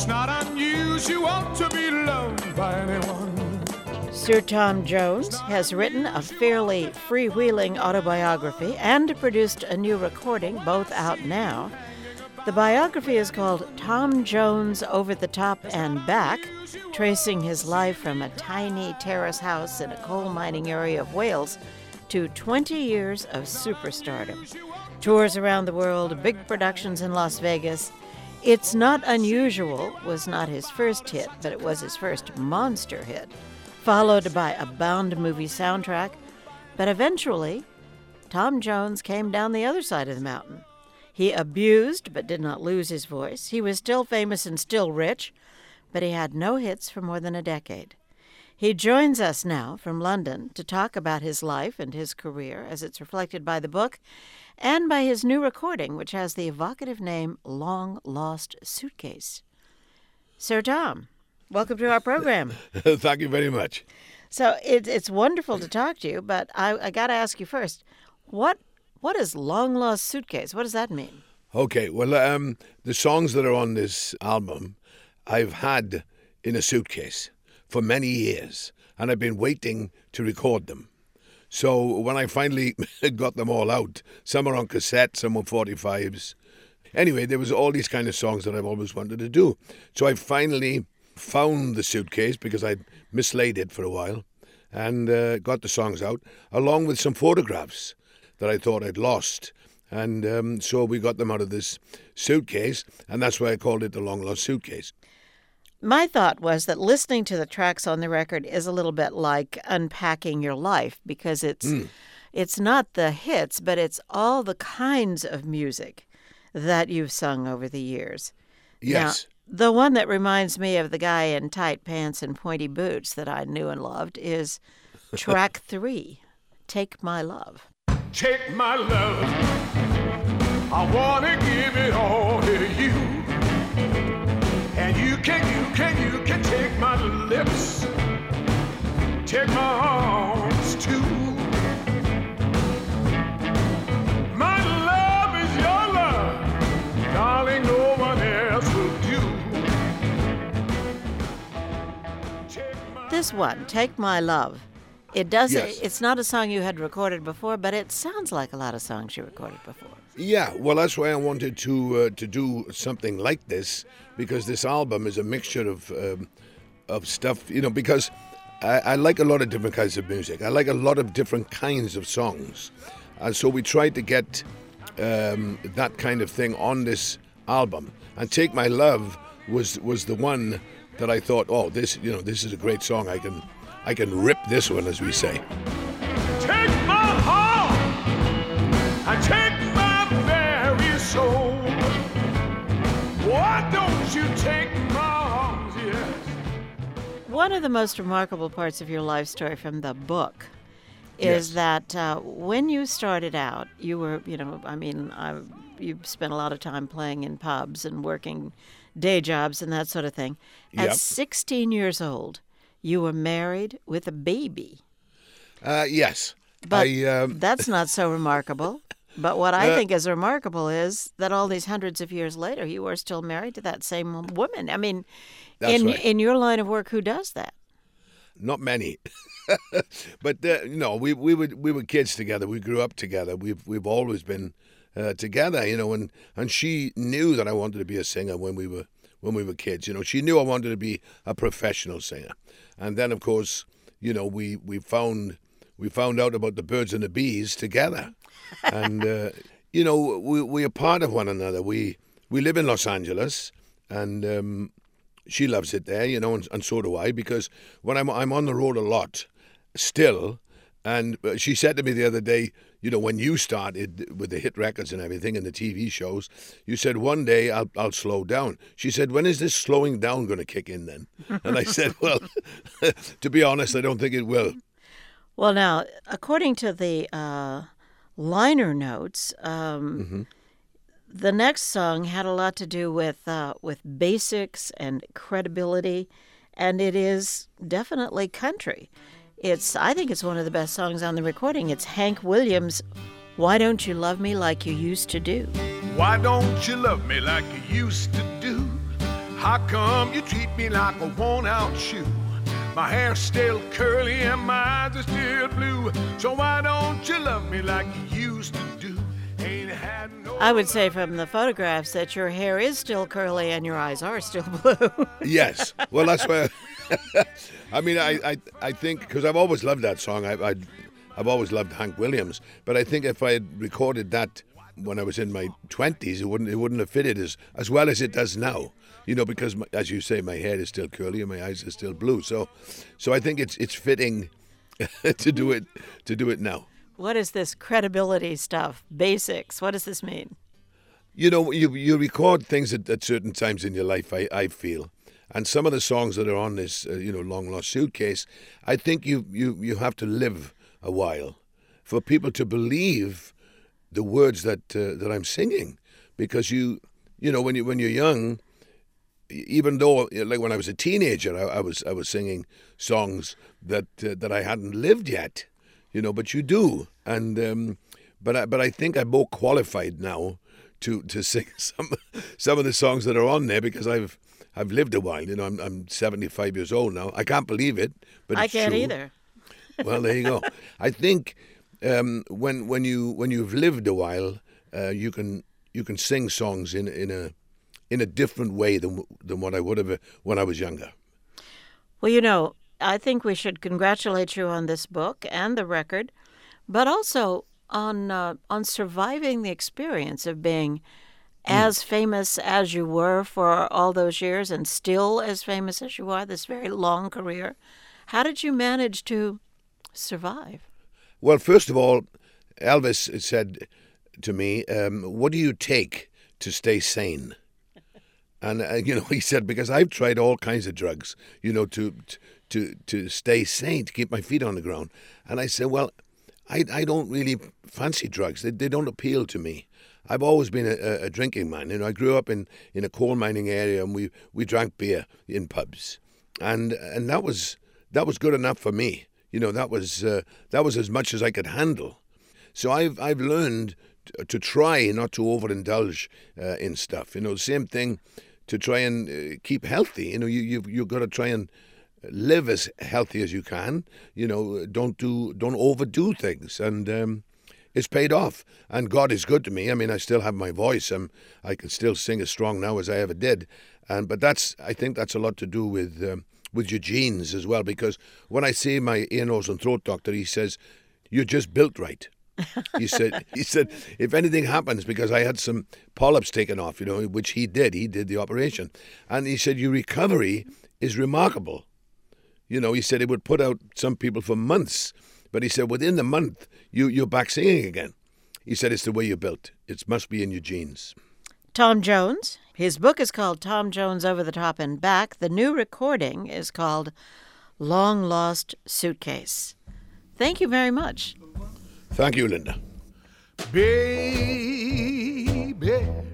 It's not unusual to be loved by anyone. Sir Tom Jones has written a fairly freewheeling autobiography and produced a new recording, both out now. The biography is called Tom Jones Over the Top and Back, tracing his life from a tiny terrace house in a coal mining area of Wales to 20 years of superstardom. Tours around the world, big productions in Las Vegas. It's Not Unusual was not his first hit, but it was his first monster hit, followed by a Bond movie soundtrack. But eventually, Tom Jones came down the other side of the mountain. He abused but did not lose his voice. He was still famous and still rich, but he had no hits for more than a decade. He joins us now from London to talk about his life and his career as it's reflected by the book and by his new recording, which has the evocative name Long Lost Suitcase. Sir Tom, welcome to our program. Thank you very much. So it's wonderful to talk to you, but I got to ask you first, what is Long Lost Suitcase? What does that mean? Okay, well, the songs that are on this album I've had in a suitcase for many years, and I've been waiting to record them. So when I finally got them all out, some are on cassette, some on 45s. Anyway, there was all these kind of songs that I've always wanted to do. So I finally found the suitcase because I'd mislaid it for a while and got the songs out, along with some photographs that I thought I'd lost. And so we got them out of this suitcase, and that's why I called it the Long Lost Suitcase. My thought was that listening to the tracks on the record is a little bit like unpacking your life, because it's not the hits, but it's all the kinds of music that you've sung over the years. Yes. Now, the one that reminds me of the guy in tight pants and pointy boots that I knew and loved is track 3, Take My Love. Take my love, I wanna give it all to you. And you can take my lips, take my arms too. My love is your love, darling, no one else will do. This one, Take My Love, it does. Yes. It's not a song you had recorded before, but it sounds like a lot of songs you recorded before. Yeah, well, that's why I wanted to do something like this, because this album is a mixture of stuff, because I like a lot of different kinds of music. I like a lot of different kinds of songs. And so we tried to get that kind of thing on this album. And Take My Love was the one that I thought, oh, this is a great song. I can rip this one, as we say. Take my heart, I take my very soul. Why don't you take my arms, yes? One of the most remarkable parts of your life story from the book is that when you started out, you were, you spent a lot of time playing in pubs and working day jobs and that sort of thing. At 16 years old, you were married with a baby. Yes. But that's not so remarkable. But what I think is remarkable is that all these hundreds of years later, you are still married to that same woman. I mean, in your line of work, who does that? Not many. But we were kids together. We grew up together. We've always been together, and she knew that I wanted to be a singer when we were kids. She knew I wanted to be a professional singer. And then, of course, we found out about the birds and the bees together. And, we are part of one another. We live in Los Angeles, and she loves it there, and so do I, because when I'm on the road a lot still, and she said to me the other day, when you started with the hit records and everything and the TV shows, you said, one day I'll slow down. She said, when is this slowing down going to kick in then? And I said, well, to be honest, I don't think it will. Well, now, according to the liner notes, the next song had a lot to do with basics and credibility, and it is definitely country. I think it's one of the best songs on the recording. It's Hank Williams' Why Don't You Love Me Like You Used to Do? Why don't you love me like you used to do? How come you treat me like a worn-out shoe? My hair's still curly and my eyes are still blue. So why don't you love me like you used to do? Ain't had no I would say from the photographs that your hair is still curly and your eyes are still blue. Yes. Well, that's why. I mean, I think because I've always loved that song. I've always loved Hank Williams, but I think if I had recorded that when I was in my 20s, it wouldn't have fitted as well as it does now. You know, because as you say, my hair is still curly and my eyes are still blue. So I think it's fitting to do it now. What is this credibility stuff? Basics. What does this mean? You know, you record things at certain times in your life, I feel. And some of the songs that are on this, Long Lost Suitcase, I think you have to live a while for people to believe the words that I'm singing. Because when you're young, even though, like when I was a teenager, I was singing songs that I hadn't lived yet, but you do, and but I think I'm more qualified now to sing some of the songs that are on there because I've lived a while. I'm 75 years old now. I can't believe it, but I it's can't true. either. Well, there you go. I think when you've lived a while, you can sing songs in a different way than what I would have when I was younger. Well, I think we should congratulate you on this book and the record, but also on surviving the experience of being as famous as you were for all those years and still as famous as you are, this very long career. How did you manage to survive? Well, first of all, Elvis said to me, what do you take to stay sane? And, he said, because I've tried all kinds of drugs, to stay sane, to keep my feet on the ground. And I said, well, I don't really fancy drugs. They don't appeal to me. I've always been a drinking man. I grew up in a coal mining area, and we drank beer in pubs. And that was good enough for me. That was as much as I could handle. So I've learned to try not to overindulge in stuff. The same thing to try and keep healthy. You've got to try and live as healthy as you can. Don't overdo things, and it's paid off. And God is good to me. I mean, I still have my voice. I can still sing as strong now as I ever did. But I think that's a lot to do with your genes as well. Because when I see my ear, nose, and throat doctor, he says, "You're just built right." He said, if anything happens, because I had some polyps taken off, which he did the operation. And he said, your recovery is remarkable. He said it would put out some people for months. But he said, within the month, you're back singing again. He said, it's the way you're built. It must be in your genes. Tom Jones. His book is called Tom Jones Over the Top and Back. The new recording is called Long Lost Suitcase. Thank you very much. Thank you, Linda. Baby,